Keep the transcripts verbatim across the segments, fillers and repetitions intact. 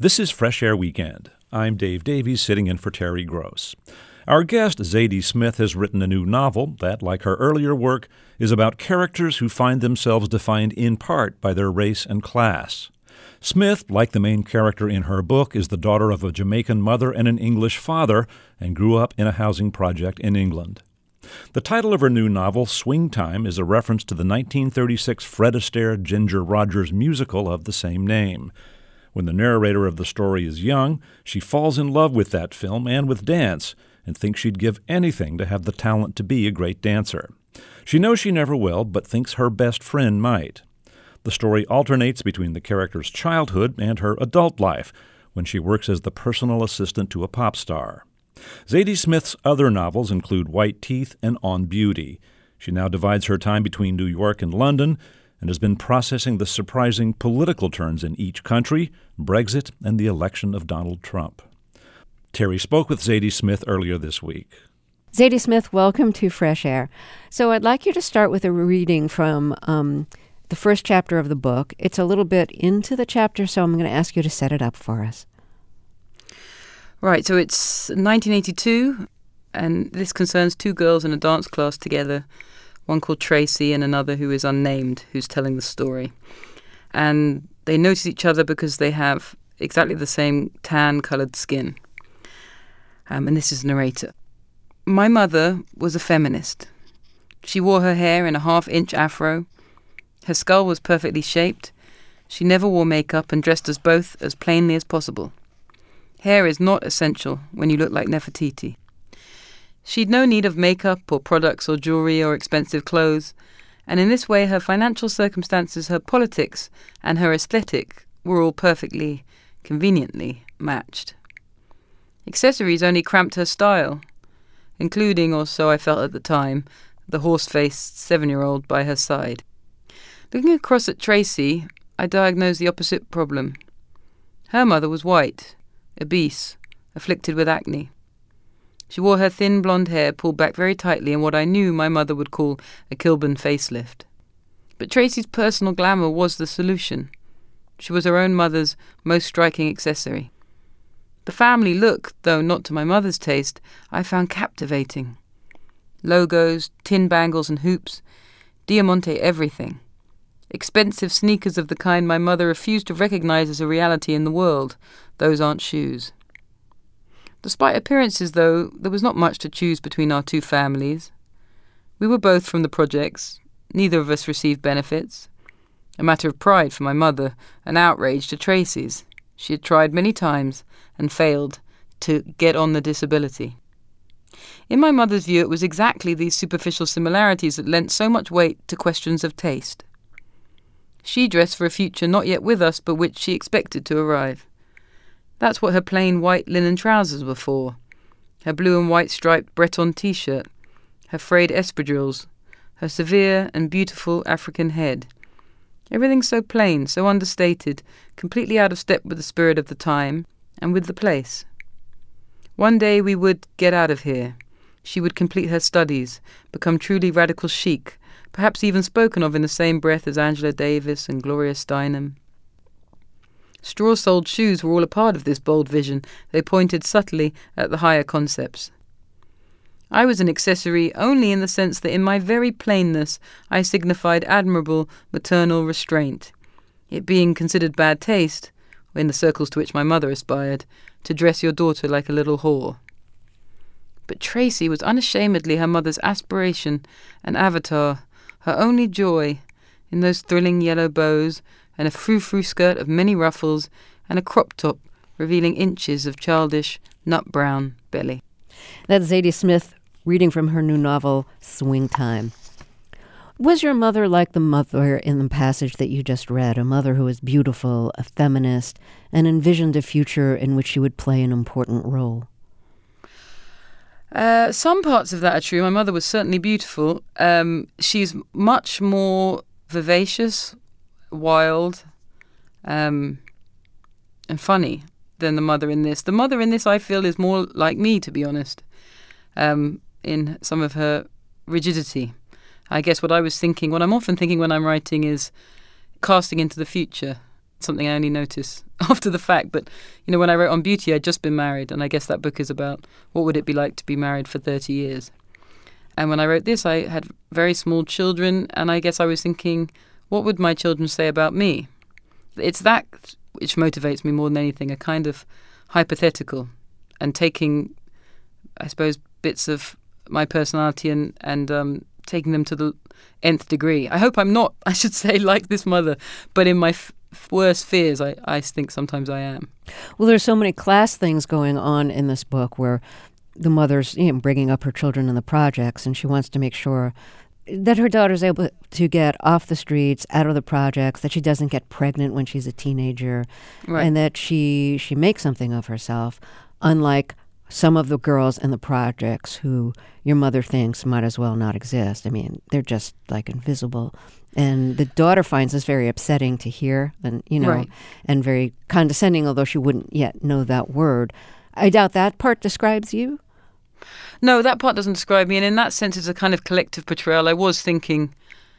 This is Fresh Air Weekend. I'm Dave Davies, sitting in for Terry Gross. Our guest, Zadie Smith, has written a new novel that, like her earlier work, is about characters who find themselves defined in part by their race and class. Smith, like the main character in her book, is the daughter of a Jamaican mother and an English father, and grew up in a housing project in England. The title of her new novel, Swing Time, is a reference to the nineteen thirty-six Fred Astaire Ginger Rogers musical of the same name. When the narrator of the story is young, she falls in love with that film and with dance, and thinks she'd give anything to have the talent to be a great dancer. She knows she never will, but thinks her best friend might. The story alternates between the character's childhood and her adult life, when she works as the personal assistant to a pop star. Zadie Smith's other novels include White Teeth and On Beauty. She now divides her time between New York and London, and has been processing the surprising political turns in each country, Brexit, and the election of Donald Trump. Terry spoke with Zadie Smith earlier this week. Zadie Smith, welcome to Fresh Air. So I'd like you to start with a reading from um, the first chapter of the book. It's a little bit into the chapter, so I'm going to ask you to set it up for us. Right, so it's nineteen eighty-two, and this concerns two girls in a dance class together, one called Tracy and another who is unnamed, who's telling the story. And they notice each other because they have exactly the same tan-coloured skin. Um, and this is the narrator. My mother was a feminist. She wore her hair in a half-inch afro. Her skull was perfectly shaped. She never wore makeup and dressed us both as plainly as possible. Hair is not essential when you look like Nefertiti. She'd no need of makeup or products or jewelry or expensive clothes, and in this way her financial circumstances, her politics, and her aesthetic were all perfectly, conveniently matched. Accessories only cramped her style, including, or so I felt at the time, the horse-faced seven-year-old by her side. Looking across at Tracy, I diagnosed the opposite problem. Her mother was white, obese, afflicted with acne. She wore her thin blonde hair pulled back very tightly in what I knew my mother would call a Kilburn facelift. But Tracy's personal glamour was the solution. She was her own mother's most striking accessory. The family look, though not to my mother's taste, I found captivating. Logos, tin bangles and hoops, Diamante everything. Expensive sneakers of the kind my mother refused to recognize as a reality in the world. Those aren't shoes. Despite appearances, though, there was not much to choose between our two families. We were both from the projects. Neither of us received benefits. A matter of pride for my mother, an outrage to Tracy's. She had tried many times and failed to get on the disability. In my mother's view, it was exactly these superficial similarities that lent so much weight to questions of taste. She dressed for a future not yet with us, but which she expected to arrive. That's what her plain white linen trousers were for, her blue and white striped Breton T-shirt, her frayed espadrilles, her severe and beautiful African head. Everything so plain, so understated, completely out of step with the spirit of the time and with the place. One day we would get out of here. She would complete her studies, become truly radical chic, perhaps even spoken of in the same breath as Angela Davis and Gloria Steinem. Straw-soled shoes were all a part of this bold vision. They pointed subtly at the higher concepts. I was an accessory only in the sense that in my very plainness I signified admirable maternal restraint, it being considered bad taste, in the circles to which my mother aspired, to dress your daughter like a little whore. But Tracy was unashamedly her mother's aspiration, an avatar, her only joy, in those thrilling yellow bows, and a frou-frou skirt of many ruffles, and a crop top revealing inches of childish, nut-brown belly. That's Zadie Smith reading from her new novel, Swing Time. Was your mother like the mother in the passage that you just read, a mother who was beautiful, a feminist, and envisioned a future in which she would play an important role? Uh, some parts of that are true. My mother was certainly beautiful. Um, she's much more vivacious, wild, um, and funny than the mother in this. The mother in this, I feel, is more like me, to be honest, um, in some of her rigidity. I guess what I was thinking, what I'm often thinking when I'm writing is casting into the future. something I only notice after the fact. But, you know, when I wrote On Beauty, I'd just been married, and I guess that book is about what would it be like to be married for thirty years. And when I wrote this, I had very small children, and I guess I was thinking, what would my children say about me? It's that which motivates me more than anything, a kind of hypothetical, and taking, I suppose, bits of my personality and, and um, taking them to the nth degree. I hope I'm not, I should say, like this mother, but in my f- worst fears, I, I think sometimes I am. Well, there's so many class things going on in this book where the mother's, you know, bringing up her children in the projects, and she wants to make sure that her daughter's able to get off the streets, out of the projects, that she doesn't get pregnant when she's a teenager, Right. and that she she makes something of herself, unlike some of the girls in the projects who your mother thinks might as well not exist. I mean, they're just like invisible. And the daughter finds this very upsetting to hear, and you know, Right. and very condescending, although she wouldn't yet know that word. I doubt that part describes you. No, that part doesn't describe me, and in that sense it's a kind of collective portrayal. I was thinking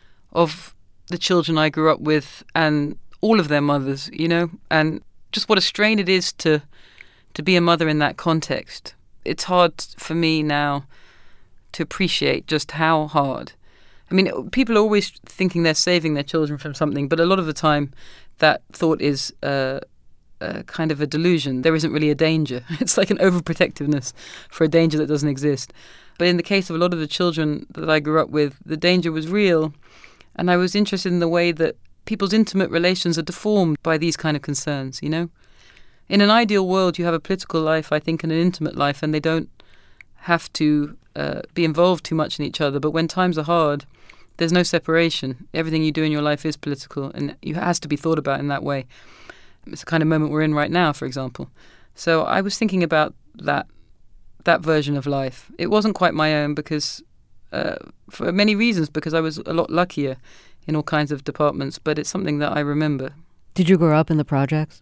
of the children I grew up with and all of their mothers, you know, and just what a strain it is to to be a mother in that context. It's hard for me now to appreciate just how hard. I mean, people are always thinking they're saving their children from something, but a lot of the time that thought is uh, uh, kind of a delusion. There isn't really a danger. It's like an overprotectiveness for a danger that doesn't exist. But in the case of a lot of the children that I grew up with, the danger was real, and I was interested in the way that people's intimate relations are deformed by these kind of concerns, you know? In an ideal world, you have a political life, I think, and an intimate life, and they don't have to uh, be involved too much in each other. But when times are hard, there's no separation. Everything you do in your life is political, and it has to be thought about in that way. It's the kind of moment we're in right now, for example. So I was thinking about that that version of life. It wasn't quite my own because, uh, for many reasons, because I was a lot luckier in all kinds of departments, but it's something that I remember. Did you grow up in the projects?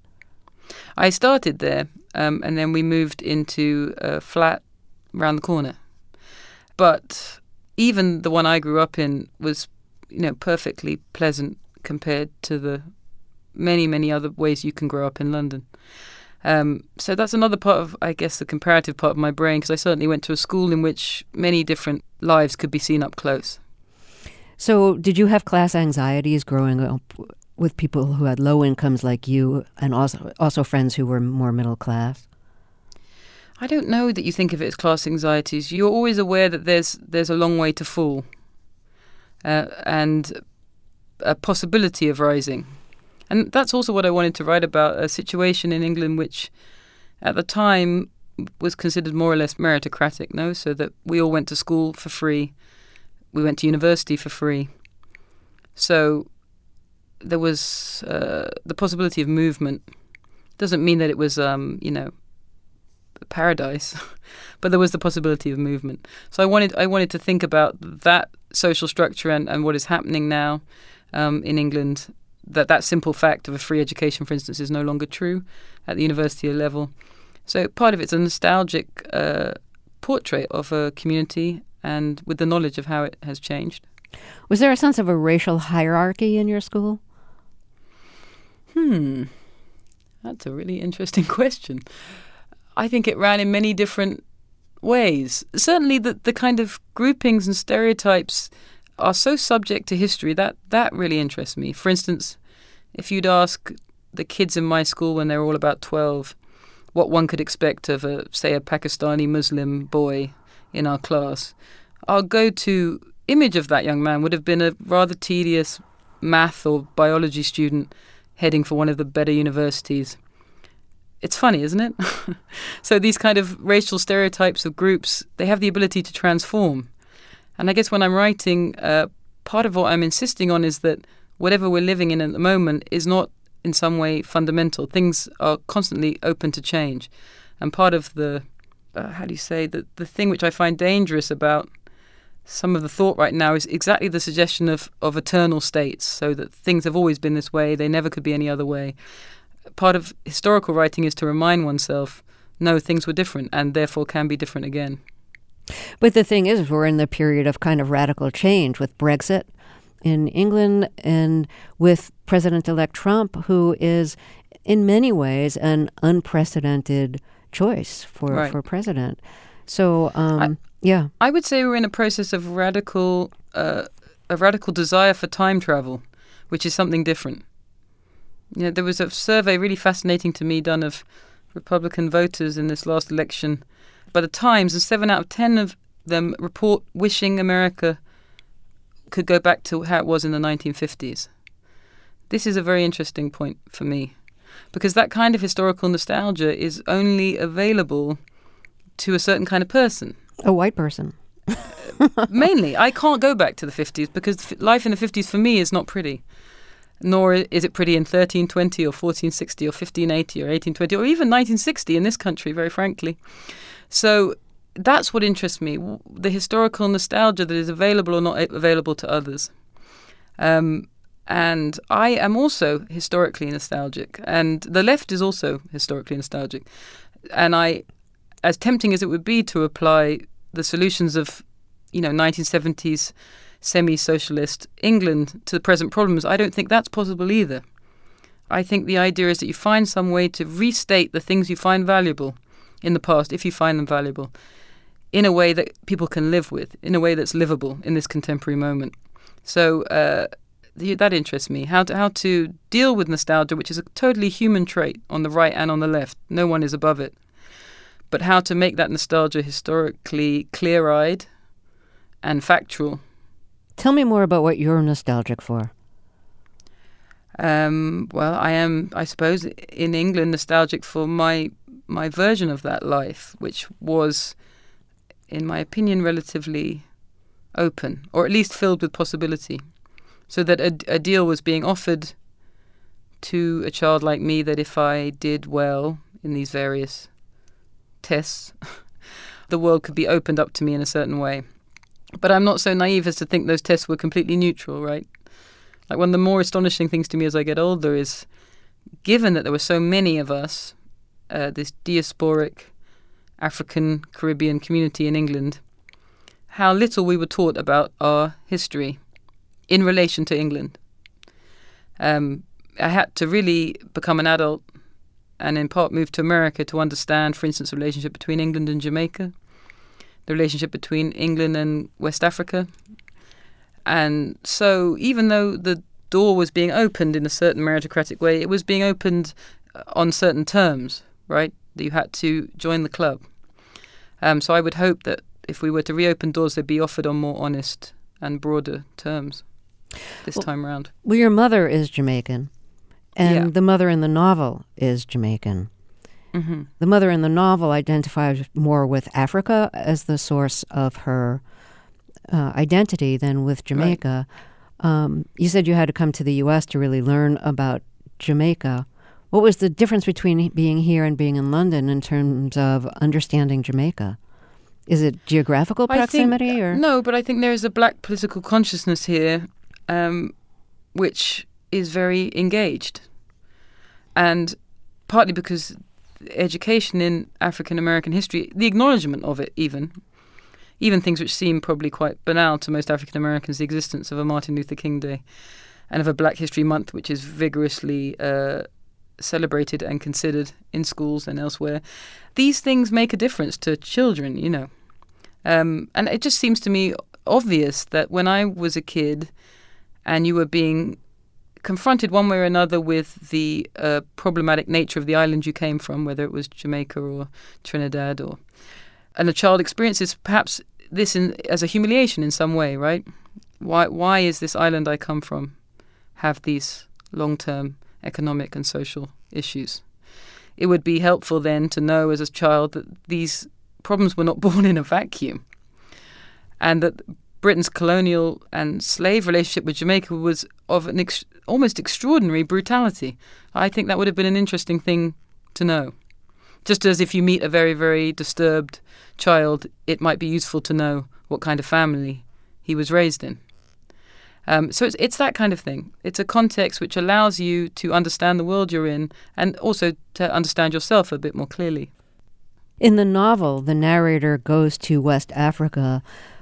I started there, um, and then we moved into a flat around the corner. But even the one I grew up in was, you know, perfectly pleasant compared to the many, many other ways you can grow up in London. Um, so that's another part of, I guess, the comparative part of my brain, because I certainly went to a school in which many different lives could be seen up close. So did you have class anxieties growing up with people who had low incomes like you, and also also friends who were more middle class? I don't know that you think of it as class anxieties. You're always aware that there's there's a long way to fall, uh, and a possibility of rising. And that's also what I wanted to write about, a situation in England which at the time was considered more or less meritocratic, no? So that we all went to school for free. We went to university for free. So there was uh, the possibility of movement. Doesn't mean that it was, um, you know, paradise, but there was the possibility of movement. So I wanted I wanted to think about that social structure and, and what is happening now um, in England, that that simple fact of a free education, for instance, is no longer true at the university level. So part of it's a nostalgic uh, portrait of a community and with the knowledge of how it has changed. Was there a sense of a racial hierarchy in your school? Hmm, that's a really interesting question. I think it ran in many different ways. Certainly the, the kind of groupings and stereotypes are so subject to history, that, that really interests me. For instance, if you'd ask the kids in my school when they were all about twelve what one could expect of, a, say, a Pakistani Muslim boy in our class, our go-to image of that young man would have been a rather tedious math or biology student heading for one of the better universities. It's funny, isn't it? So these kind of racial stereotypes of groups, they have the ability to transform. And I guess when I'm writing, uh, part of what I'm insisting on is that whatever we're living in at the moment is not in some way fundamental. Things are constantly open to change. And part of the, uh, how do you say, the, the thing which I find dangerous about some of the thought right now is exactly the suggestion of, of eternal states, so that things have always been this way, they never could be any other way. Part of historical writing is to remind oneself, no, things were different and therefore can be different again. But the thing is, we're in the period of kind of radical change with Brexit in England and with President-elect Trump, who is in many ways an unprecedented choice for, right. for president. So, um, I, yeah. I would say we're in a process of radical, uh, a radical desire for time travel, which is something different. You know, there was a survey really fascinating to me done of Republican voters in this last election by the Times, and seven out of ten of them report wishing America could go back to how it was in the nineteen fifties. This is a very interesting point for me, because that kind of historical nostalgia is only available to a certain kind of person. A white person. Mainly. I can't go back to the fifties because life in the fifties for me is not pretty. Nor is it pretty in thirteen twenty or fourteen sixty or fifteen eighty or eighteen twenty or even nineteen sixty in this country, very frankly. So that's what interests me, the historical nostalgia that is available or not available to others. Um, and I am also historically nostalgic, and the left is also historically nostalgic. And I, as tempting as it would be to apply the solutions of, you know, nineteen seventies semi-socialist England to the present problems, I don't think that's possible either. I think the idea is that you find some way to restate the things you find valuable in the past, if you find them valuable, in a way that people can live with, in a way that's livable in this contemporary moment. So uh, the, that interests me, how to, how to deal with nostalgia, which is a totally human trait on the right and on the left. No one is above it. But how to make that nostalgia historically clear-eyed and factual. Tell me more about what you're nostalgic for. Um, well, I am, I suppose, in England, nostalgic for my my version of that life, which was, in my opinion, relatively open, or at least filled with possibility. So that a, a deal was being offered to a child like me that if I did well in these various tests, the world could be opened up to me in a certain way. But I'm not so naive as to think those tests were completely neutral, right? Like, one of the more astonishing things to me as I get older is, given that there were so many of us, uh, this diasporic African Caribbean community in England, how little we were taught about our history in relation to England. Um, I had to really become an adult and in part move to America to understand, for instance, the relationship between England and Jamaica, the relationship between England and West Africa. And so even though the door was being opened in a certain meritocratic way, it was being opened on certain terms, right? That you had to join the club. Um, so I would hope that if we were to reopen doors, they'd be offered on more honest and broader terms this well, time around. Well, your mother is Jamaican, and yeah. the mother in the novel is Jamaican. Mm-hmm. The mother in the novel identifies more with Africa as the source of her uh, identity than with Jamaica. Right. Um, you said you had to come to the U S to really learn about Jamaica. What was the difference between being here and being in London in terms of understanding Jamaica? Is it geographical proximity? I think, or no, but I think there is a black political consciousness here, um, which is very engaged. And partly because education in African American history, the acknowledgement of it even, even things which seem probably quite banal to most African Americans, the existence of a Martin Luther King Day and of a Black History Month, which is vigorously uh, celebrated and considered in schools and elsewhere. These things make a difference to children, you know. Um, and it just seems to me obvious that when I was a kid and you were being confronted one way or another with the uh, problematic nature of the island you came from, whether it was Jamaica or Trinidad, or and a child experiences perhaps this in, as a humiliation in some way, right? Why why is this island I come from have these long-term economic and social issues? It would be helpful then to know as a child that these problems were not born in a vacuum, and that Britain's colonial and slave relationship with Jamaica was of an ex- almost extraordinary brutality. I think that would have been an interesting thing to know. Just as if you meet a very, very disturbed child, it might be useful to know what kind of family he was raised in. Um, so it's, it's that kind of thing. It's a context which allows you to understand the world you're in and also to understand yourself a bit more clearly. In the novel, the narrator goes to West Africa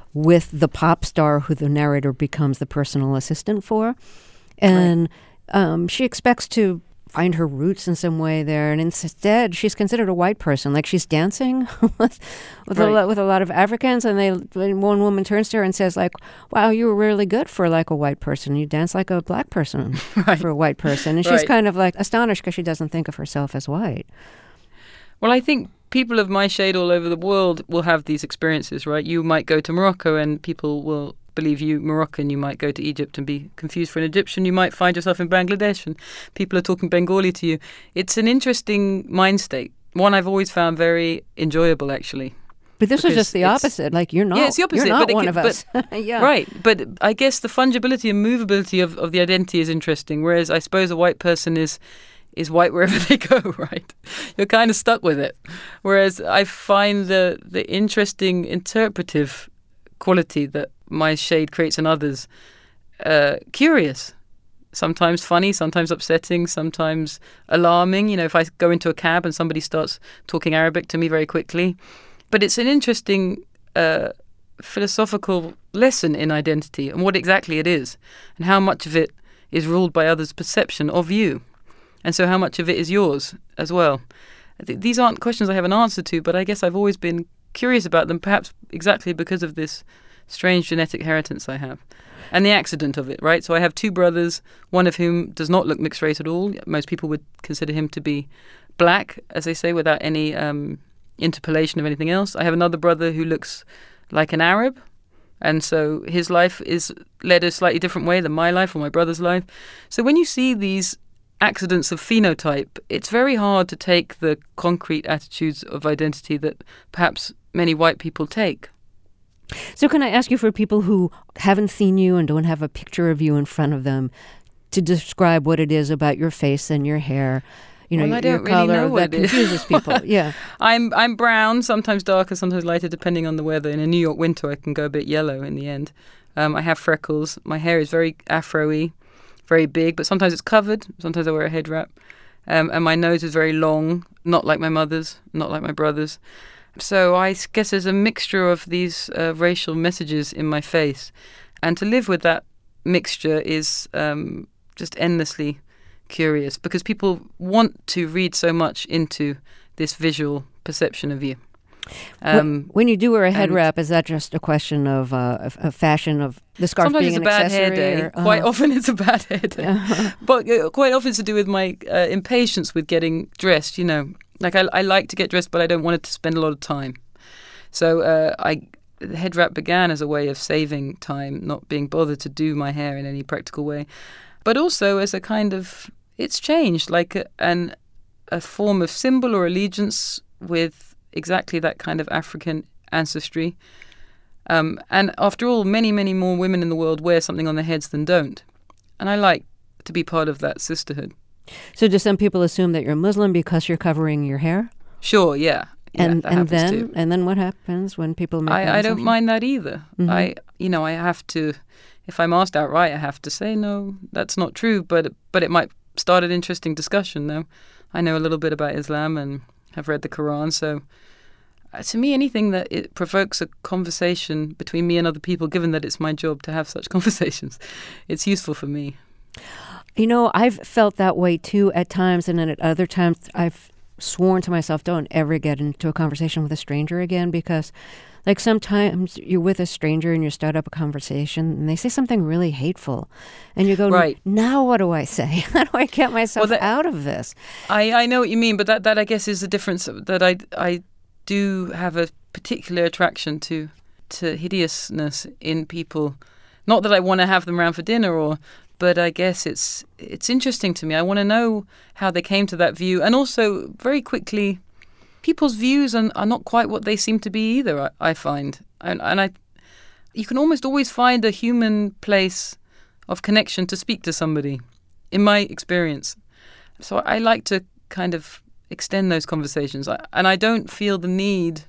with the pop star who the narrator becomes the personal assistant for. And right. um, she expects to find her roots in some way there, and instead she's considered a white person. Like she's dancing with with, right. a lot, with a lot of Africans, and they one woman turns to her and says, like, wow, you were really good for like a white person. You dance like a black person right. for a white person. And she's right. kind of like astonished because she doesn't think of herself as white. Well, I think people of my shade all over the world will have these experiences, right? You might go to Morocco and people will believe you Moroccan. You might go to Egypt and be confused for an Egyptian. You might find yourself in Bangladesh and people are talking Bengali to you. It's an interesting mind state, one I've always found very enjoyable, actually. But this is just the opposite. Like, you're not, yeah, it's the opposite, you're not but one it, of us. But, yeah. Right. But I guess the fungibility and movability of, of the identity is interesting, whereas I suppose a white person is is white wherever they go, right? You're kind of stuck with it. Whereas I find the the interesting interpretive quality that my shade creates in others uh, curious. Sometimes funny, sometimes upsetting, sometimes alarming. You know, if I go into a cab and somebody starts talking Arabic to me very quickly. But it's an interesting uh, philosophical lesson in identity and what exactly it is and how much of it is ruled by others' perception of you. And so how much of it is yours as well. Th- these aren't questions I have an answer to, but I guess I've always been curious about them, perhaps exactly because of this strange genetic inheritance I have. And the accident of it, right? So I have two brothers, one of whom does not look mixed race at all. Most people would consider him to be black, as they say, without any um, interpolation of anything else. I have another brother who looks like an Arab, and so his life is led a slightly different way than my life or my brother's life. So when you see these accidents of phenotype, it's very hard to take the concrete attitudes of identity that perhaps many white people take. So can I ask you, for people who haven't seen you and don't have a picture of you in front of them, to describe what it is about your face and your hair, you know, well, I your don't color, really know what that it is. confuses people? Yeah. I'm I'm brown, sometimes darker, sometimes lighter, depending on the weather. In a New York winter, I can go a bit yellow in the end. Um, I have freckles. My hair is very afro-y, very big, but sometimes it's covered. Sometimes I wear a head wrap. Um, and my nose is very long, not like my mother's, not like my brother's. So I guess there's a mixture of these uh, racial messages in my face. And to live with that mixture is um, just endlessly curious, because people want to read so much into this visual perception of you. Um, when you do wear a head wrap, is that just a question of, uh, of fashion, of the scarf being an accessory? Sometimes it's a bad hair day. Or, uh-huh. Quite often it's a bad hair day. Uh-huh. But uh, quite often it's to do with my uh, impatience with getting dressed, you know. Like, I, I like to get dressed, but I don't want it to spend a lot of time. So uh, I the head wrap began as a way of saving time, not being bothered to do my hair in any practical way. But also as a kind of, it's changed, like a, an, a form of symbol or allegiance with exactly that kind of African ancestry. Um, and after all, many, many more women in the world wear something on their heads than don't. And I like to be part of that sisterhood. So do some people assume that you're Muslim because you're covering your hair? Sure, yeah. yeah and and then too. and then what happens when people make that I, I don't assumption? mind that either. Mm-hmm. I you know, I have to, if I'm asked outright, I have to say, no, that's not true. But but it might start an interesting discussion, though. I know a little bit about Islam and have read the Quran, so uh, to me, anything that it provokes a conversation between me and other people, given that it's my job to have such conversations, it's useful for me. You know, I've felt that way too at times, and then at other times I've sworn to myself, don't ever get into a conversation with a stranger again, because like sometimes you're with a stranger and you start up a conversation and they say something really hateful and you go, right. Now what do I say? How do I get myself well, that, out of this? I, I know what you mean, but that, that I guess is the difference, that I, I do have a particular attraction to, to hideousness in people. Not that I want to have them around for dinner, or but I guess it's it's interesting to me. I want to know how they came to that view. And also, very quickly, people's views are, are not quite what they seem to be either, I, I find. And, and I, you can almost always find a human place of connection to speak to somebody, in my experience. So I like to kind of extend those conversations. I, and I don't feel the need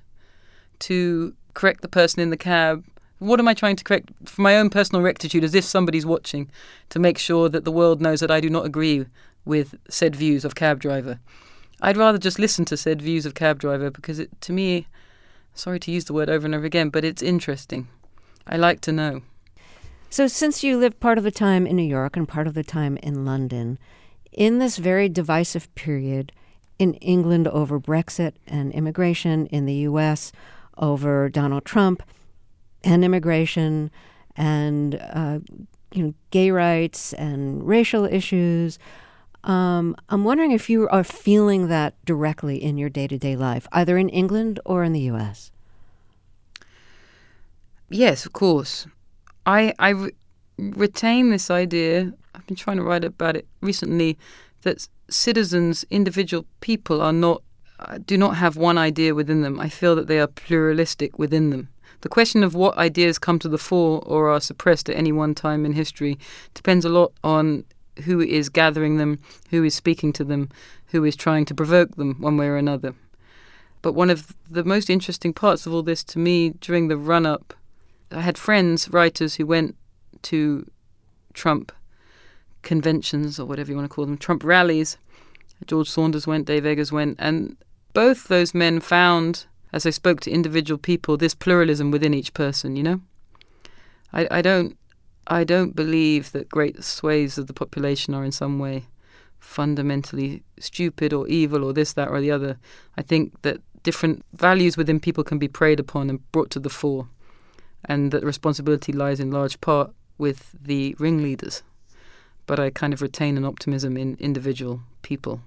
to correct the person in the cab. What am I trying to correct? For my own personal rectitude, as if somebody's watching, to make sure that the world knows that I do not agree with said views of cab driver. I'd rather just listen to said views of cab driver, because it, to me, sorry to use the word over and over again, but it's interesting. I like to know. So since you lived part of the time in New York and part of the time in London, in this very divisive period in England over Brexit and immigration, in the U S over Donald Trump and immigration and uh, you know, gay rights and racial issues, um, I'm wondering if you are feeling that directly in your day-to-day life, either in England or in the U S. Yes, of course. I, I re- retain this idea, I've been trying to write about it recently, that citizens, individual people are not, uh, do not have one idea within them. I feel that they are pluralistic within them. The question of what ideas come to the fore or are suppressed at any one time in history depends a lot on who is gathering them, who is speaking to them, who is trying to provoke them one way or another. But one of the most interesting parts of all this to me during the run-up, I had friends, writers, who went to Trump conventions, or whatever you want to call them, Trump rallies. George Saunders went, Dave Eggers went, and both those men found, as they spoke to individual people, this pluralism within each person, you know? I, I don't I don't believe that great swathes of the population are in some way fundamentally stupid or evil or this, that, or the other. I think that different values within people can be preyed upon and brought to the fore, and that responsibility lies in large part with the ringleaders. But I kind of retain an optimism in individual people.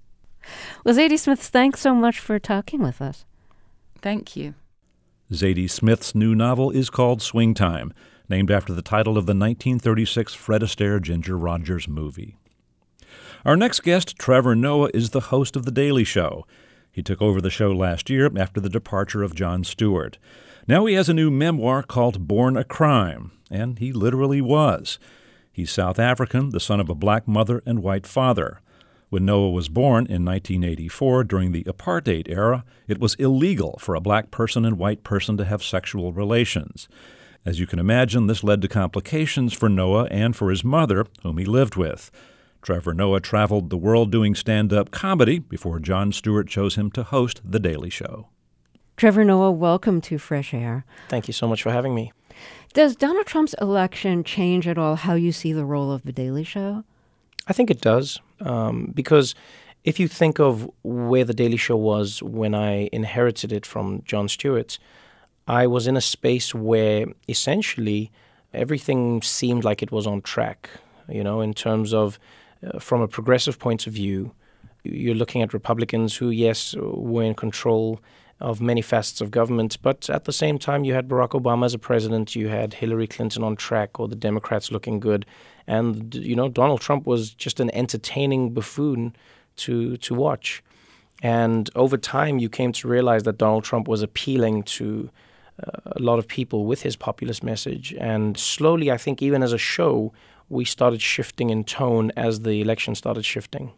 Well, Zadie Smith, thanks so much for talking with us. Thank you. Zadie Smith's new novel is called Swing Time, named after the title of the nineteen thirty-six Fred Astaire Ginger Rogers movie. Our next guest, Trevor Noah, is the host of The Daily Show. He took over the show last year after the departure of Jon Stewart. Now he has a new memoir called Born a Crime, and he literally was. He's South African, the son of a black mother and white father. When Noah was born in nineteen eighty-four, during the apartheid era, it was illegal for a black person and white person to have sexual relations. As you can imagine, this led to complications for Noah and for his mother, whom he lived with. Trevor Noah traveled the world doing stand-up comedy before Jon Stewart chose him to host The Daily Show. Trevor Noah, welcome to Fresh Air. Thank you so much for having me. Does Donald Trump's election change at all how you see the role of The Daily Show? I think it does, um, because if you think of where The Daily Show was when I inherited it from Jon Stewart, I was in a space where essentially everything seemed like it was on track, you know, in terms of, uh, from a progressive point of view, you're looking at Republicans who, yes, were in control of many facets of government, but at the same time you had Barack Obama as a president, you had Hillary Clinton on track, or the Democrats looking good, and, you know, Donald Trump was just an entertaining buffoon to to watch. And over time you came to realize that Donald Trump was appealing to uh, a lot of people with his populist message, and slowly, I think, even as a show, we started shifting in tone as the election started shifting.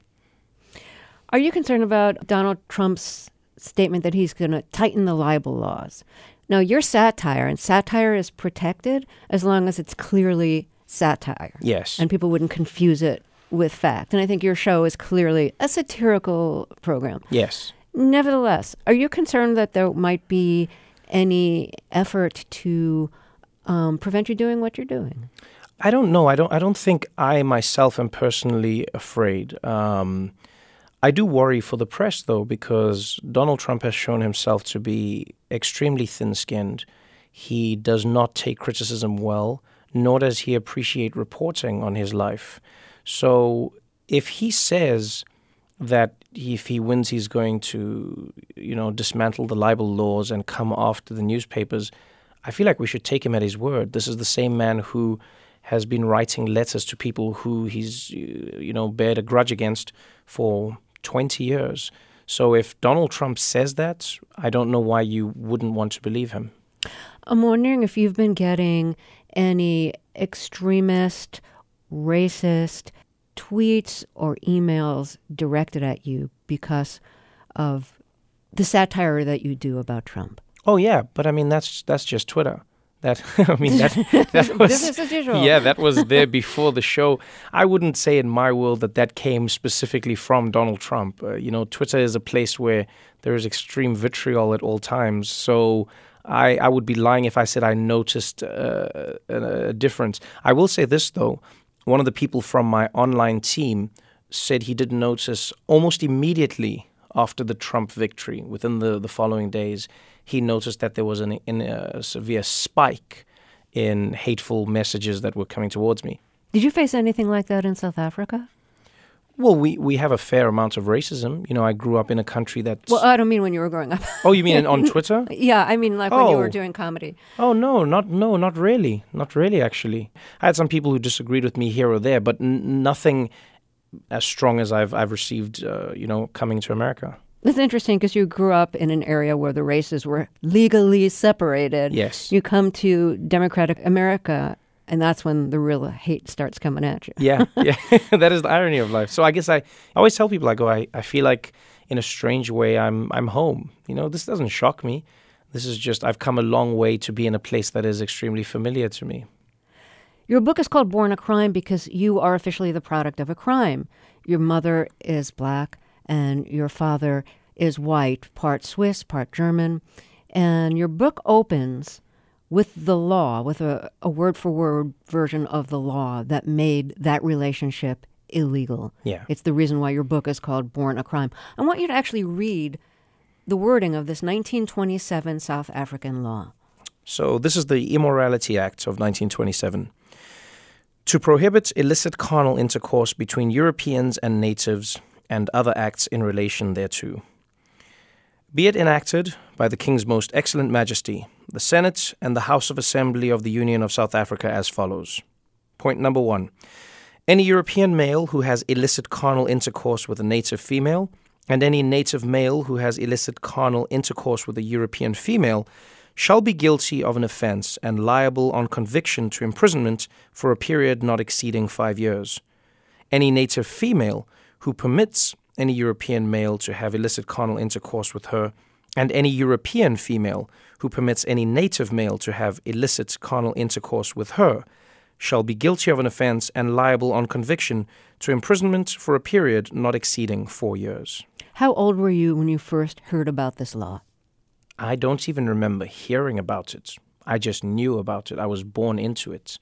Are you concerned about Donald Trump's statement that he's going to tighten the libel laws? Now, you're satire, and satire is protected as long as it's clearly satire. Yes. And people wouldn't confuse it with fact. And I think your show is clearly a satirical program. Yes. Nevertheless, are you concerned that there might be any effort to um, prevent you doing what you're doing? I don't know. I don't. I don't think I myself am personally afraid. Um, I do worry for the press, though, because Donald Trump has shown himself to be extremely thin-skinned. He does not take criticism well, nor does he appreciate reporting on his life. So if he says that if he wins, he's going to, you know, dismantle the libel laws and come after the newspapers, I feel like we should take him at his word. This is the same man who has been writing letters to people who he's, you know, bared a grudge against for twenty years. So if Donald Trump says that, I don't know why you wouldn't want to believe him. I'm wondering if you've been getting any extremist, racist tweets or emails directed at you because of the satire that you do about Trump. Oh, yeah. But I mean, that's that's just Twitter. That I mean, that, that was business as usual. Yeah, that was there before the show. I wouldn't say in my world that that came specifically from Donald Trump. Uh, you know, Twitter is a place where there is extreme vitriol at all times. So I, I would be lying if I said I noticed uh, a, a difference. I will say this, though. One of the people from my online team said he did notice almost immediately after the Trump victory, within the, the following days, he noticed that there was an, in a severe spike in hateful messages that were coming towards me. Did you face anything like that in South Africa? Well, we, we have a fair amount of racism. You know, I grew up in a country that's... Well, I don't mean when you were growing up. Oh, you mean in, on Twitter? Yeah, I mean like when you Oh. were doing comedy. Oh, no, not no, not really. Not really, actually. I had some people who disagreed with me here or there, but n- nothing as strong as I've I've received, uh, you know, coming to America. It's interesting because you grew up in an area where the races were legally separated. Yes. You come to democratic America, and that's when the real hate starts coming at you. Yeah, yeah. That is the irony of life. So I guess I, I always tell people, I go, I, I feel like in a strange way I'm I'm home. You know, this doesn't shock me. This is just, I've come a long way to be in a place that is extremely familiar to me. Your book is called Born a Crime because you are officially the product of a crime. Your mother is black and your father is white, part Swiss, part German. And your book opens with the law, with a, a word-for-word version of the law that made that relationship illegal. Yeah. It's the reason why your book is called Born a Crime. I want you to actually read the wording of this nineteen twenty-seven South African law. So this is the Immorality Act of nineteen twenty-seven. To prohibit illicit carnal intercourse between Europeans and natives and other acts in relation thereto. Be it enacted by the King's Most Excellent Majesty, the Senate and the House of Assembly of the Union of South Africa as follows. Point number one. Any European male who has illicit carnal intercourse with a native female, and any native male who has illicit carnal intercourse with a European female, shall be guilty of an offence and liable on conviction to imprisonment for a period not exceeding five years. Any native female who permits any European male to have illicit carnal intercourse with her, and any European female who permits any native male to have illicit carnal intercourse with her, shall be guilty of an offence and liable on conviction to imprisonment for a period not exceeding four years. How old were you when you first heard about this law? I don't even remember hearing about it. I just knew about it. I was born into it.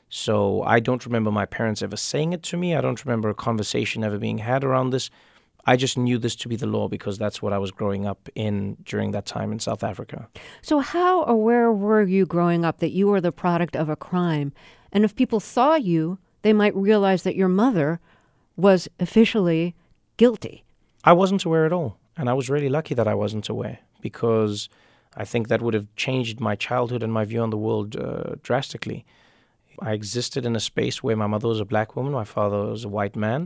So I don't remember my parents ever saying it to me. I don't remember a conversation ever being had around this. I just knew this to be the law because that's what I was growing up in during that time in South Africa. So how or where were you growing up that you were the product of a crime? And if people saw you, they might realize that your mother was officially guilty. I wasn't aware at all. And I was really lucky that I wasn't aware, because I think that would have changed my childhood and my view on the world uh, drastically. I existed in a space where my mother was a black woman, my father was a white man,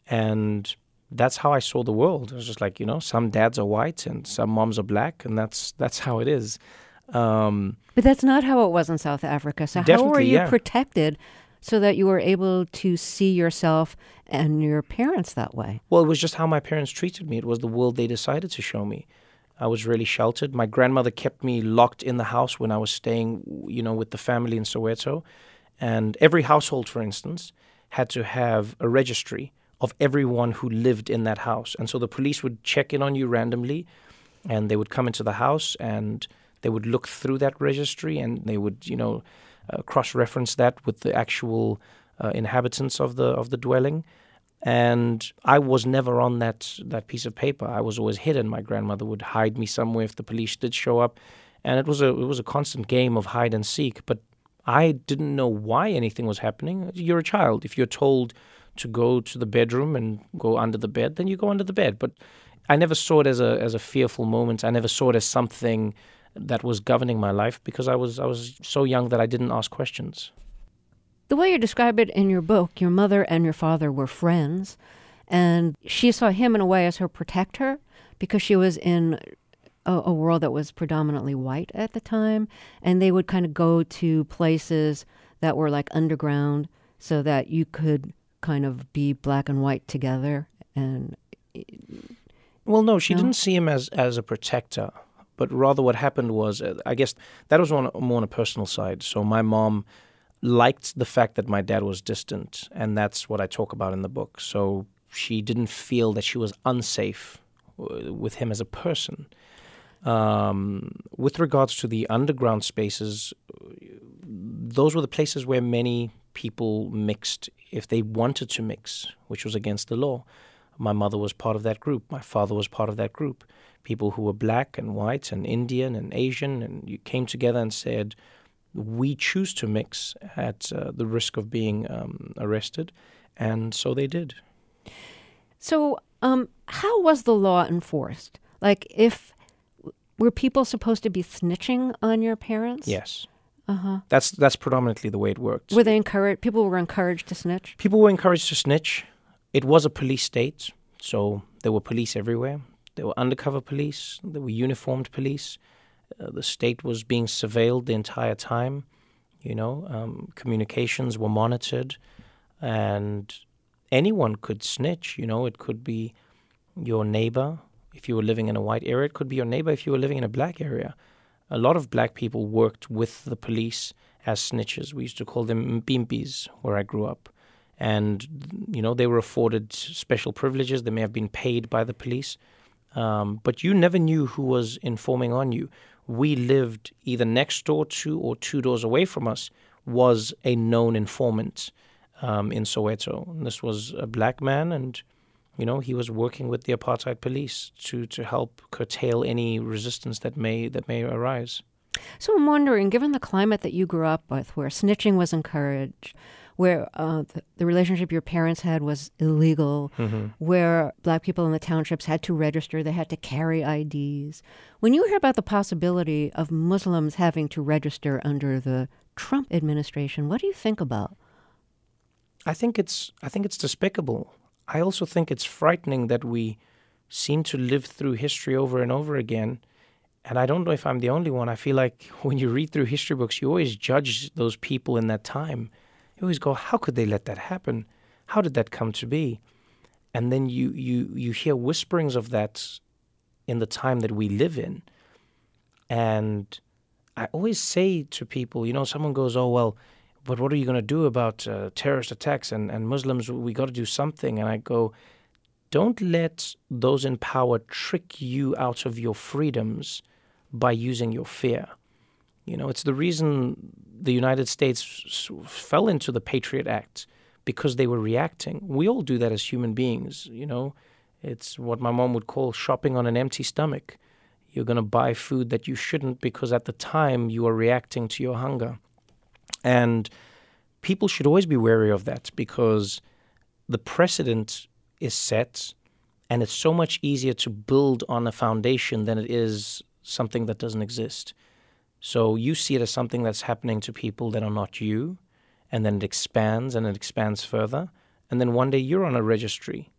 and that's how I saw the world. It was just like, you know, some dads are white and some moms are black, and that's that's how it is. Um, but that's not how it was in South Africa. So how were you yeah. protected so that you were able to see yourself and your parents that way? Well, it was just how my parents treated me. It was the world they decided to show me. I was really sheltered. My grandmother kept me locked in the house when I was staying, you know, with the family in Soweto. And every household, for instance, had to have a registry of everyone who lived in that house. And so the police would check in on you randomly, and they would come into the house and they would look through that registry, and they would, you know, uh, cross-reference that with the actual uh, inhabitants of the of the dwelling. And I was never on that that piece of paper. I was always hidden. My grandmother would hide me somewhere if the police did show up, and it was a it was a constant game of hide and seek. But I didn't know why anything was happening. You're a child. If you're told to go to the bedroom and go under the bed, then you go under the bed. But I never saw it as a as a fearful moment. I never saw it as something that was governing my life, because I was I was so young that I didn't ask questions. The way you describe it in your book, your mother and your father were friends, and she saw him in a way as her protector because she was in a, a world that was predominantly white at the time, and they would kind of go to places that were like underground so that you could kind of be black and white together. And well, no, she no? didn't see him as, as a protector, but rather what happened was, uh, I guess that was on, more on a personal side. So my mom liked the fact that my dad was distant, and that's what I talk about in the book. So she didn't feel that she was unsafe w- with him as a person. Um, with regards to the underground spaces, those were the places where many people mixed if they wanted to mix, which was against the law. My mother was part of that group. My father was part of that group. People who were black and white and Indian and Asian, and you came together and said, we choose to mix at uh, the risk of being um, arrested. And so they did. So um, how was the law enforced? Like, if were people supposed to be snitching on your parents? Yes. Uh-huh. That's that's predominantly the way it worked. Were they encouraged? People were encouraged to snitch? People were encouraged to snitch. It was a police state, so there were police everywhere. There were undercover police. There were uniformed police. Uh, the state was being surveilled the entire time. You know, um, communications were monitored, and anyone could snitch. You know, it could be your neighbor if you were living in a white area. It could be your neighbor if you were living in a black area. A lot of black people worked with the police as snitches. We used to call them mpimpis where I grew up. And, you know, they were afforded special privileges. They may have been paid by the police. Um, but you never knew who was informing on you. We lived either next door to or two doors away from us was a known informant um, in Soweto. And this was a black man, and, you know, he was working with the apartheid police to, to help curtail any resistance that may that may arise. So I'm wondering, given the climate that you grew up with, where snitching was encouraged, where uh, the, the relationship your parents had was illegal, Mm-hmm. where black people in the townships had to register, they had to carry I Ds. When you hear about the possibility of Muslims having to register under the Trump administration, what do you think about? I think it's I think it's despicable. I also think it's frightening that we seem to live through history over and over again. And I don't know if I'm the only one. I feel like when you read through history books, you always judge those people in that time. You always go, how could they let that happen? How did that come to be? And then you you you hear whisperings of that in the time that we live in. And I always say to people, you know, someone goes, oh, well, but what are you going to do about uh, terrorist attacks and, and Muslims? We got to do something. And I go, don't let those in power trick you out of your freedoms by using your fear. You know, it's the reason the United States fell into the Patriot Act, because they were reacting. We all do that as human beings, you know. It's what my mom would call shopping on an empty stomach. You're going to buy food that you shouldn't because at the time you are reacting to your hunger. And people should always be wary of that, because the precedent is set, and it's so much easier to build on a foundation than it is something that doesn't exist. So you see it as something that's happening to people that are not you, and then it expands and it expands further, and then one day you're on a registry.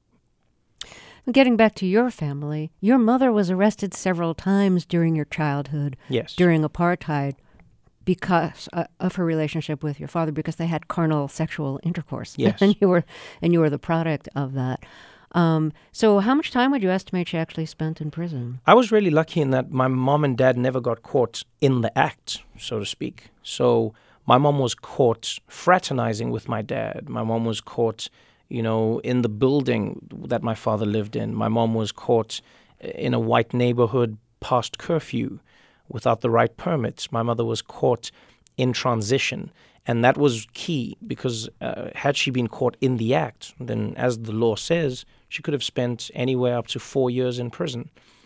Getting back to your family, your mother was arrested several times during your childhood, Yes. during apartheid, because uh, of her relationship with your father, because they had carnal sexual intercourse. Yes. and you were and you were the product of that. Um, so how much time would you estimate she actually spent in prison? I was really lucky in that my mom and dad never got caught in the act, so to speak. So my mom was caught fraternizing with my dad. My mom was caught, you know, in the building that my father lived in. My mom was caught in a white neighborhood past curfew without the right permits. My mother was caught in transition. And that was key, because uh, had she been caught in the act, then as the law says, she could have spent anywhere up to four years in prison.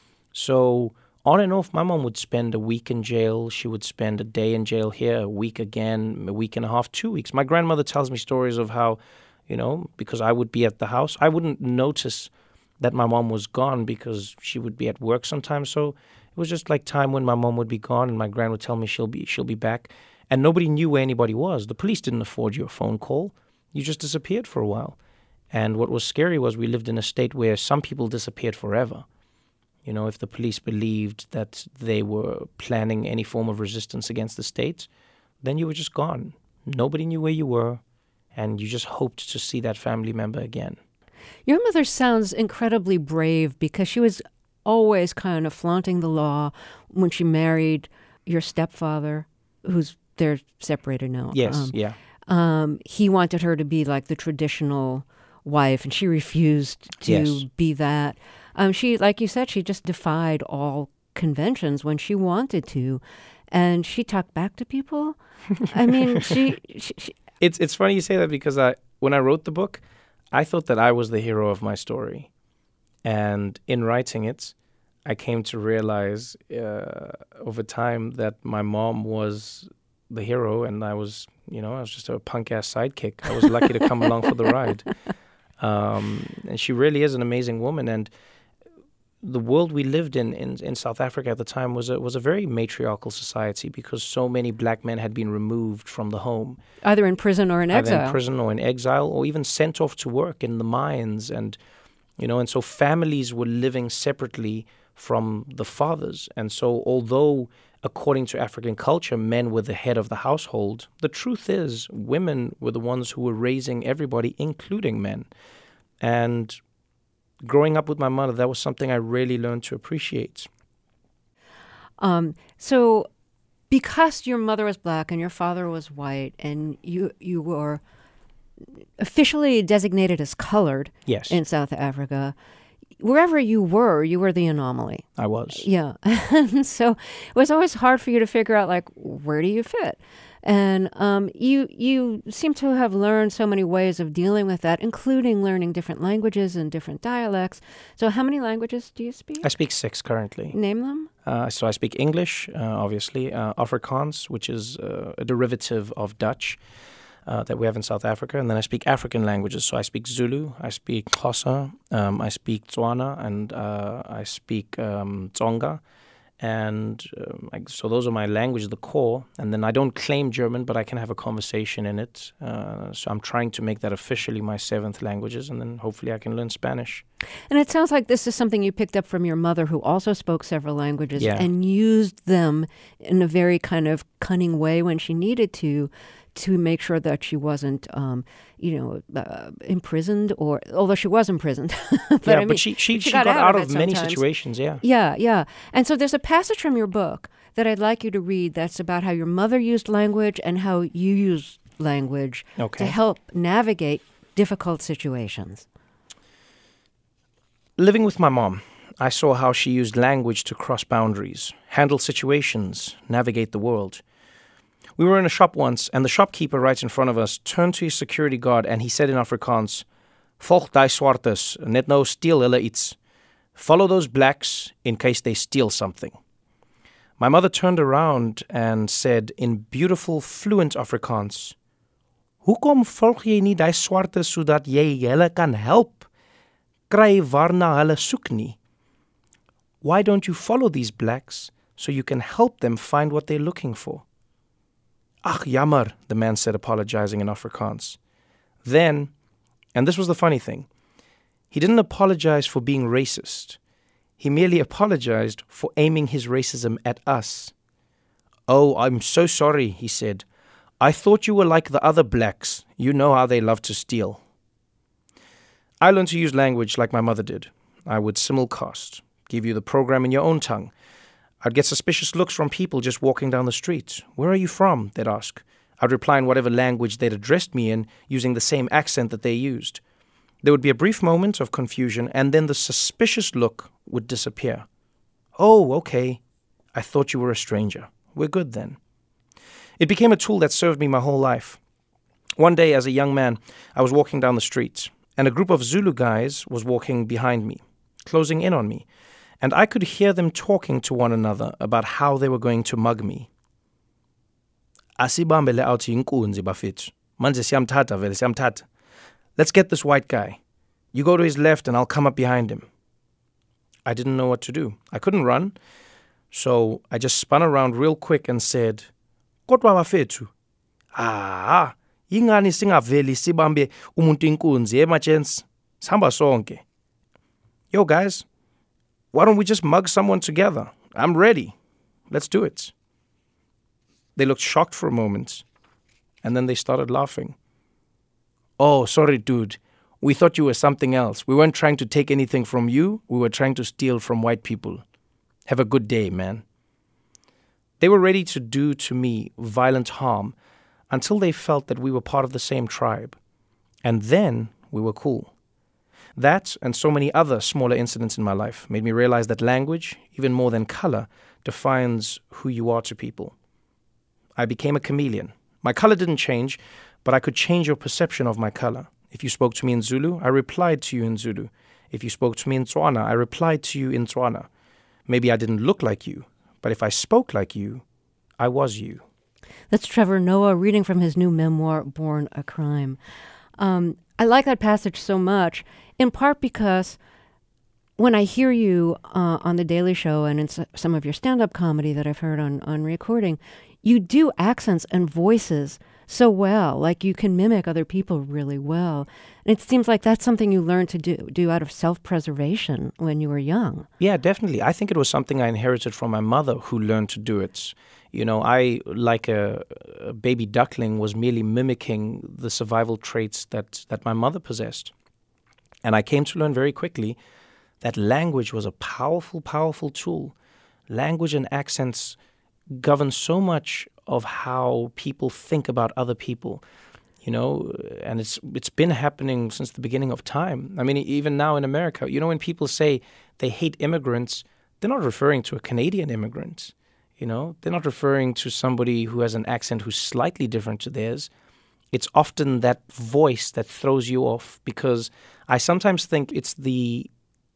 So on and off, my mom would spend a week in jail. She would spend a day in jail here, a week again, a week and a half, two weeks. My grandmother tells me stories of how, you know, because I would be at the house, I wouldn't notice that my mom was gone because she would be at work sometimes. So it was just like time when my mom would be gone and my grand would tell me she'll be she'll be back. And nobody knew where anybody was. The police didn't afford you a phone call. You just disappeared for a while. And what was scary was we lived in a state where some people disappeared forever. You know, if the police believed that they were planning any form of resistance against the state, then you were just gone. Nobody knew where you were, and you just hoped to see that family member again. Your mother sounds incredibly brave, because she was always kind of flaunting the law when she married your stepfather, who's they're separated now. Yes, um, yeah. Um, he wanted her to be like the traditional wife, and she refused to Yes. be that. Um, she, like you said, she just defied all conventions when she wanted to, and she talked back to people. I mean, she, she, she. It's it's funny you say that because I when I wrote the book, I thought that I was the hero of my story, and in writing it, I came to realize uh, over time that my mom was the hero, and I was, you know, I was just a punk ass sidekick. I was lucky to come along for the ride. Um, and she really is an amazing woman. And the world we lived in, in in South Africa at the time was a was a very matriarchal society because so many black men had been removed from the home, Either in prison or in either exile. in prison or in exile, or even sent off to work in the mines, and you know, and so families were living separately from the fathers. And so although according to African culture, men were the head of the household, the truth is women were the ones who were raising everybody, including men. And growing up with my mother, that was something I really learned to appreciate. Um, so because your mother was black and your father was white, and you you were officially designated as colored Yes, in South Africa, wherever you were, you were the anomaly. I was. Yeah. And so it was always hard for you to figure out, like, where do you fit? And um, you you seem to have learned so many ways of dealing with that, including learning different languages and different dialects. So how many languages do you speak? I speak six currently. Name them. Uh, so I speak English, uh, obviously, uh, Afrikaans, which is uh, a derivative of Dutch uh, that we have in South Africa. And then I speak African languages. So I speak Zulu, I speak Xhosa, um, I speak Tswana, and uh, I speak um, Tsonga. And um, I, so those are my languages, the core. And then I don't claim German, but I can have a conversation in it. Uh, so I'm trying to make that officially my seventh languages, and then hopefully I can learn Spanish. And it sounds like this is something you picked up from your mother, who also spoke several languages, Yeah. and used them in a very kind of cunning way when she needed to, to make sure that she wasn't, um, you know, uh, imprisoned, or although she was imprisoned. but yeah, I mean, but she, she, she she got got, out out of of, it many sometimes. situations, yeah. Yeah, yeah. And so there's a passage from your book that I'd like you to read that's about how your mother used language and how you use language Okay. to help navigate difficult situations. Living with my mom, I saw how she used language to cross boundaries, handle situations, navigate the world. We were in a shop once, and the shopkeeper right in front of us turned to his security guard and he said in Afrikaans, "Volg die swartes, net nou steel hulle iets. Follow those blacks in case they steal something." My mother turned around and said in beautiful, fluent Afrikaans, "Hoekom volg jy nie die swartes sodat jy hulle kan help? Kry waarna hulle soek nie. Why don't you follow these blacks so you can help them find what they're looking for?" "Ach, jammer," the man said, apologizing in Afrikaans. Then, and this was the funny thing, he didn't apologize for being racist. He merely apologized for aiming his racism at us. "Oh, I'm so sorry," he said. "I thought you were like the other blacks. You know how they love to steal." I learned to use language like my mother did. I would simulcast, give you the program in your own tongue. I'd get suspicious looks from people just walking down the street. "Where are you from?" they'd ask. I'd reply in whatever language they'd addressed me in, using the same accent that they used. There would be a brief moment of confusion, and then the suspicious look would disappear. "Oh, okay. I thought you were a stranger. We're good then." It became a tool that served me my whole life. One day, as a young man, I was walking down the street, and a group of Zulu guys was walking behind me, closing in on me, and I could hear them talking to one another about how they were going to mug me. "Asibambele authi inkunzi bafethu. Manje siyamthatha vele siyamthatha. Let's get this white guy. You go to his left and I'll come up behind him." I didn't know what to do. I couldn't run, so I just spun around real quick and said, "Kodwa bafethu. Ah, yingani singaveli sibambe umuntu inkunzi emergency. Sihamba sonke. Yo guys, why don't we just mug someone together? I'm ready. Let's do it." They looked shocked for a moment, and then they started laughing. "Oh, sorry, dude. We thought you were something else. We weren't trying to take anything from you. We were trying to steal from white people. Have a good day, man." They were ready to do to me violent harm until they felt that we were part of the same tribe. And then we were cool. That and so many other smaller incidents in my life made me realize that language, even more than color, defines who you are to people. I became a chameleon. My color didn't change, but I could change your perception of my color. If you spoke to me in Zulu, I replied to you in Zulu. If you spoke to me in Tswana, I replied to you in Tswana. Maybe I didn't look like you, but if I spoke like you, I was you. That's Trevor Noah reading from his new memoir, Born a Crime. Um, I like that passage so much, in part because when I hear you uh, on The Daily Show and in s- some of your stand-up comedy that I've heard on, on recording, you do accents and voices so well, like you can mimic other people really well. And it seems like that's something you learned to do, do out of self-preservation when you were young. Yeah, definitely. I think it was something I inherited from my mother, who learned to do it. You know, I, like a, a baby duckling, was merely mimicking the survival traits that, that my mother possessed. And I came to learn very quickly that language was a powerful, powerful tool. Language and accents govern so much of how people think about other people, you know, and it's it's been happening since the beginning of time. I mean, even now in America, you know, when people say they hate immigrants, they're not referring to a Canadian immigrant, you know, they're not referring to somebody who has an accent who's slightly different to theirs. It's often that voice that throws you off, because I sometimes think it's the,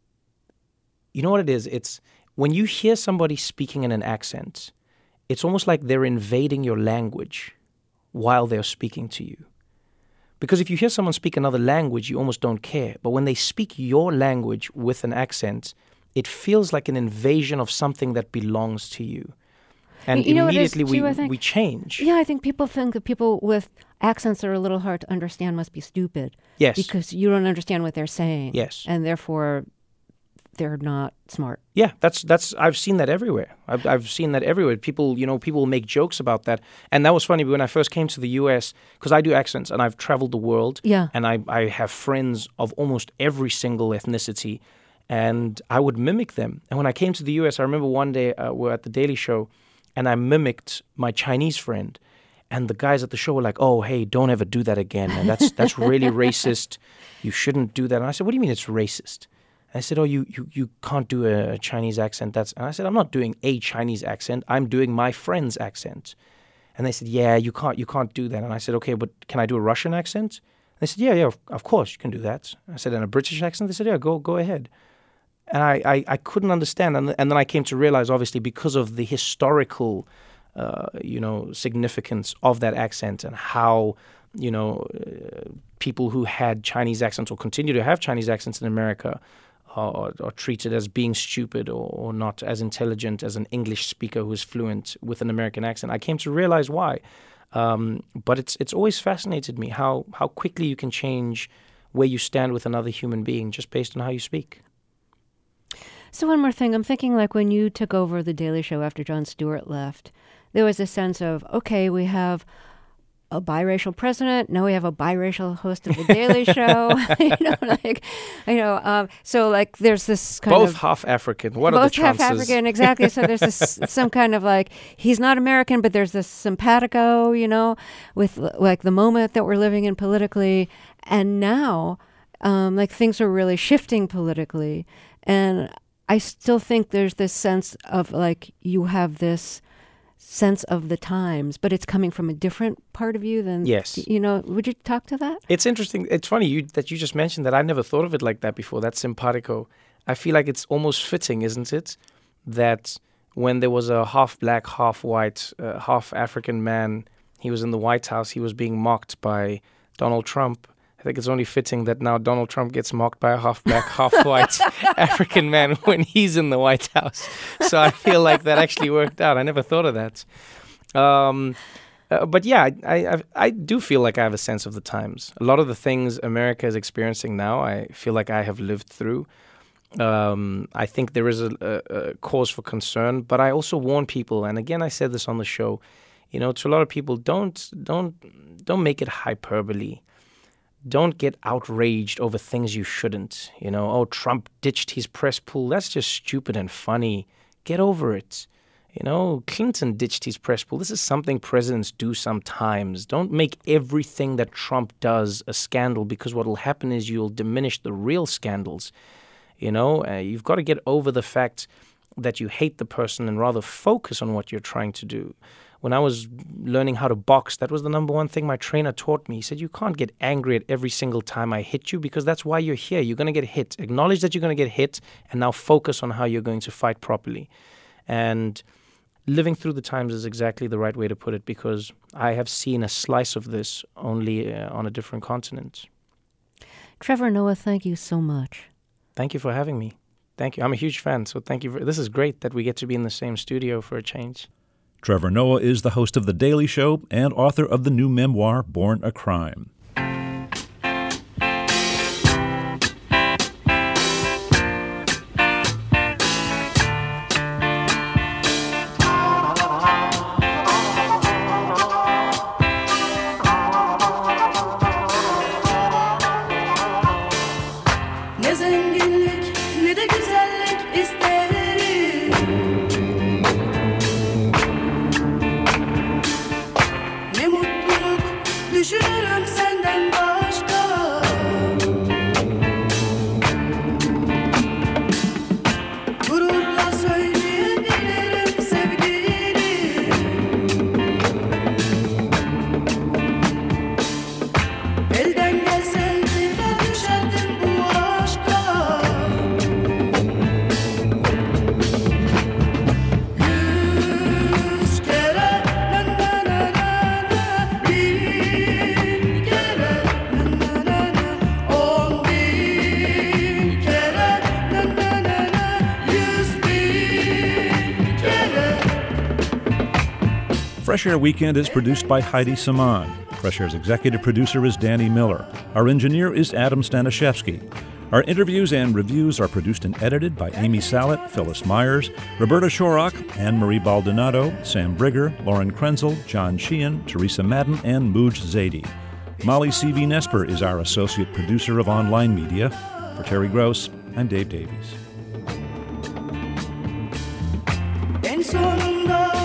you know what it is? It's when you hear somebody speaking in an accent, it's almost like they're invading your language while they're speaking to you. Because if you hear someone speak another language, you almost don't care. But when they speak your language with an accent, it feels like an invasion of something that belongs to you. And You know what it is, immediately too, I we, think? we change. Yeah, I think people think that people with accents that are a little hard to understand must be stupid. Yes. Because you don't understand what they're saying. Yes. And therefore, they're not smart. Yeah, that's that's I've seen that everywhere. I've I've seen that everywhere. People, you know, people make jokes about that, and that was funny when I first came to the U S, because I do accents and I've traveled the world. Yeah. And I I have friends of almost every single ethnicity, and I would mimic them. And when I came to the U S, I remember one day uh, we were at the Daily Show, and I mimicked my Chinese friend, and the guys at the show were like, "Oh, hey, don't ever do that again, and that's that's really racist. You shouldn't do that." And I said, "What do you mean it's racist?" I said, oh, you, you, you can't do a Chinese accent. That's and I said, I'm not doing a Chinese accent. I'm doing my friend's accent. And they said, yeah, you can't you can't do that. And I said, okay, but can I do a Russian accent? And they said, yeah, yeah, of, of course you can do that. I said, and a British accent? They said, yeah, go go ahead. And I, I, I couldn't understand. And, and then I came to realize, obviously, because of the historical, uh, you know, significance of that accent and how, you know, uh, people who had Chinese accents or continue to have Chinese accents in America Or, or treated as being stupid or, or not as intelligent as an English speaker who is fluent with an American accent. I came to realize why. Um, but it's it's always fascinated me how, how quickly you can change where you stand with another human being just based on how you speak. So one more thing. I'm thinking like when you took over The Daily Show after Jon Stewart left, there was a sense of, okay, we have a biracial president. Now we have a biracial host of The Daily Show. you know, like, you know, um, so like there's this kind Both of half African. What are the both chances? half African, exactly. So there's this some kind of like he's not American, but there's this simpatico, you know, with like the moment that we're living in politically, and now, um, like things are really shifting politically, and I still think there's this sense of like you have this sense of the times, but it's coming from a different part of you than, yes. you know, would you talk to that? It's interesting. It's funny you, that you just mentioned that. I never thought of it like that before. That's simpatico. I feel like it's almost fitting, isn't it? That when there was a half black, half white, uh, half African man, he was in the White House, he was being mocked by Donald Trump. I think it's only fitting that now Donald Trump gets mocked by a half black, half white African man when he's in the White House. So I feel like that actually worked out. I never thought of that. Um, uh, but yeah, I, I I do feel like I have a sense of the times. A lot of the things America is experiencing now, I feel like I have lived through. Um, I think there is a, a, a cause for concern, but I also warn people, and again, I said this on the show, you know, to a lot of people, don't don't don't make it hyperbole. Don't get outraged over things you shouldn't. You know, oh, Trump ditched his press pool. That's just stupid and funny. Get over it. You know, Clinton ditched his press pool. This is something presidents do sometimes. Don't make everything that Trump does a scandal, because what will happen is you'll diminish the real scandals. You know, uh, you've got to get over the fact that you hate the person and rather focus on what you're trying to do. When I was learning how to box, that was the number one thing my trainer taught me. He said, you can't get angry at every single time I hit you, because that's why you're here. You're going to get hit. Acknowledge that you're going to get hit, and now focus on how you're going to fight properly. And living through the times is exactly the right way to put it, because I have seen a slice of this only uh, on a different continent. Trevor Noah, thank you so much. Thank you for having me. Thank you. I'm a huge fan, so thank you. For, this is great that we get to be in the same studio for a change. Trevor Noah is the host of The Daily Show and author of the new memoir, Born a Crime. Ne zenginlik ne de güzellik isterim. Ne mutluluk düşünürüm senden başka. Gururla söyleyebilirim sevgilim. Elden gelse tekrar düşerdim bu aşka. Yüz kere na na na na na, bin kere na na na na, on bin kere na na na na, yüz bin kere. Fresh Air Weekend is produced by Heidi Saman. Fresh Air's executive producer is Danny Miller. Our engineer is Adam Stanishevsky. Our interviews and reviews are produced and edited by Amy Sallet, Phyllis Myers, Roberta Shorrock, Anne-Marie Baldonado, Sam Brigger, Lauren Krenzel, John Sheehan, Teresa Madden, and Mooj Zadie. Molly C V. Nesper is our associate producer of online media. For Terry Gross, I'm Dave Davies. En sonunda